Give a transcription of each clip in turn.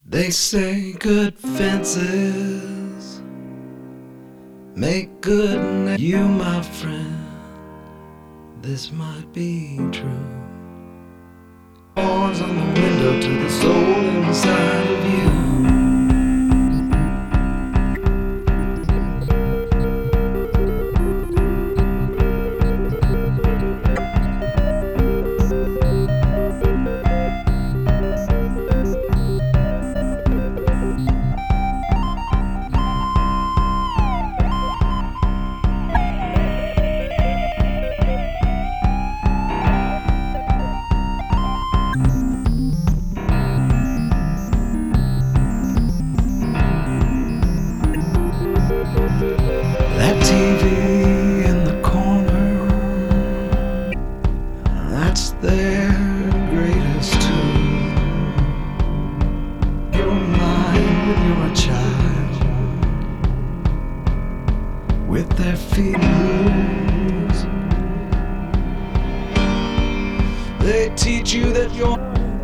They say good fences make good. You, my friend, this might be true. Doors on the window to the soul inside of you. That TV in the corner, that's their greatest tool. Your mind when you're a child, with their feet loose. They teach you that you're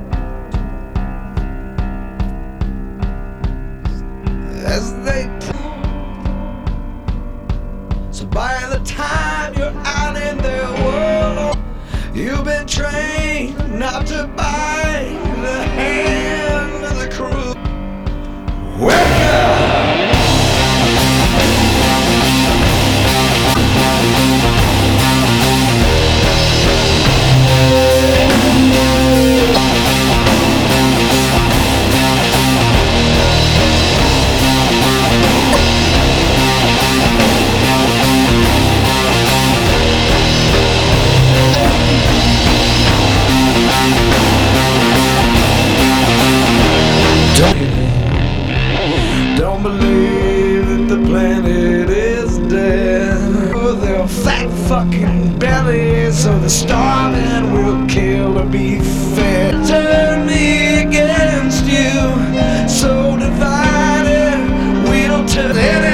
as they. So by the time you're out in their world, you've been trained not to bite the hand of the crew. Wake up! Don't believe that the planet is dead. They're fat fucking bellies, so the starving will kill or be fed. Turn me against you, so divided we don't turn.